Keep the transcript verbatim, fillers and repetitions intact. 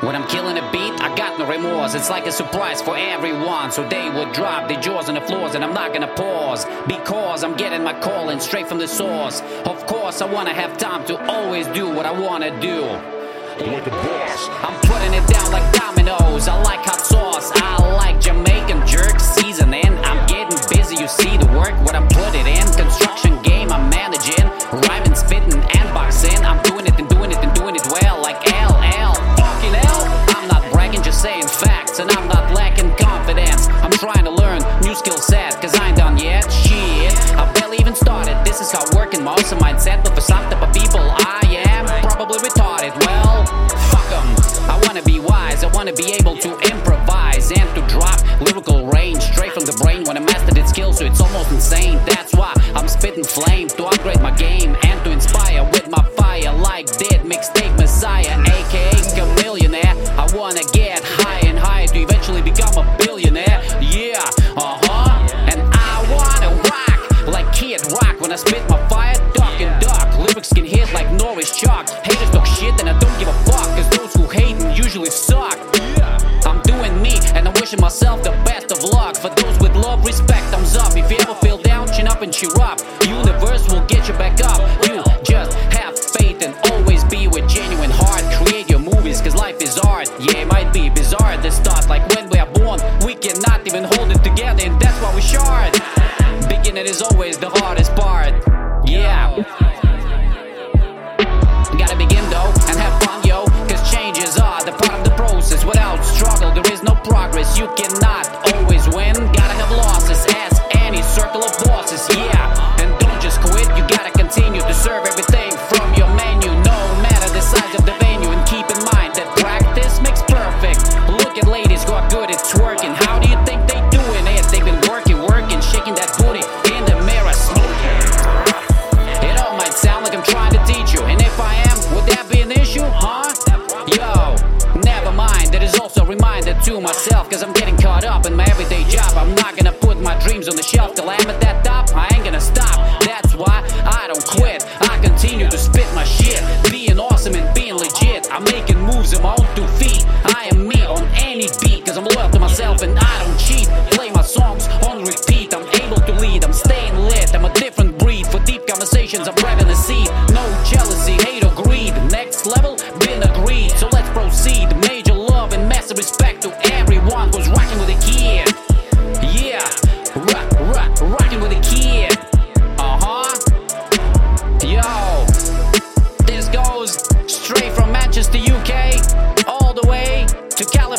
When I'm killing a beat, I got no remorse. It's like a surprise for everyone. So they would drop their jaws on the floors, and I'm not gonna pause, because I'm getting my calling straight from the source. Of course, I wanna have time to always do what I wanna do. Like a boss. I'm putting it down like dominoes. I like hot sauce. I like Jamaican jerk seasoning. I'm getting busy, you see the work, what I'm putting in. Construction game, I'm managing. Rhyming, spitting, and boxing. I'm doing it and doing it and doing it well, like L L. Fucking L. I'm not bragging, just saying facts, and I'm not lacking confidence. I'm trying to learn new skill set, cause I ain't done yet. Shit, I barely even started. This is how working most of mindset, but for some type of people, I am probably retarded. Well, fuck 'em. I wanna be wise, I wanna be able to improvise and to drop lyrical range straight from the brain when I mastered its skill, so it's almost insane. That's why I'm spitting flame, to upgrade my game and to inspire with my fire, like Dead Mixtape Messiah, aka Chameleonaire. I wanna get higher and higher to eventually become a billionaire. Yeah, uh-huh. And I wanna rock like Kid Rock when I spit my fire, dark and dark. Lyrics can hit like Norwich chalk. Haters talk shit and I don't give a fuck, cause those who hate usually suck. I'm doing me and I'm wishing myself the best of luck. For those with love, respect, thumbs up. If you ever feel down, chin up and cheer up. Universe will get you back up. You just have faith and always be with genuine heart. Create your movies, cause life is art. Yeah, it might be bizarre at the start, like when we are born, we cannot even hold it together, and that's why we shard. Beginning is always the hardest part. Yeah. Gotta begin though and have fun, yo, cause changes are the part of the process. Without struggle there is no progress. You cannot always win, gotta have losses, as any circle of bosses. Yeah, and don't just quit, you gotta continue to serve everything from your menu, no matter the size of the venue. And keep in mind that practice makes perfect. Look at ladies who are good at twerking. How do you think they doing it? They've been working, working, shaking that booty in the mirror, smoking. It all might sound like I'm trying to teach you, and if I am, would that be an issue, huh? Yo, never mind, that is also a reminder to myself, cause I'm getting caught up in my everyday job. I'm not gonna put my dreams on the shelf till I'm at that top. I ain't gonna stop, that's why I don't quit. I continue to spit my shit, being awesome and being legit. I'm making moves on my own two feet. I am me on any beat, cause I'm loyal to myself and I don't cheat. Play my songs on repeat, I'm able to lead, I'm staying lit. I'm a different breed, for deep conversations I'm grabbing a seed. No jealousy, hate or greed, next level, been agreed. So let's proceed, major love and massive respect to everyone who's rocking with a kid. Yeah, rock, rock, rocking with a kid. Uh-huh. Yo, this goes straight from Manchester, U K, all the way to California.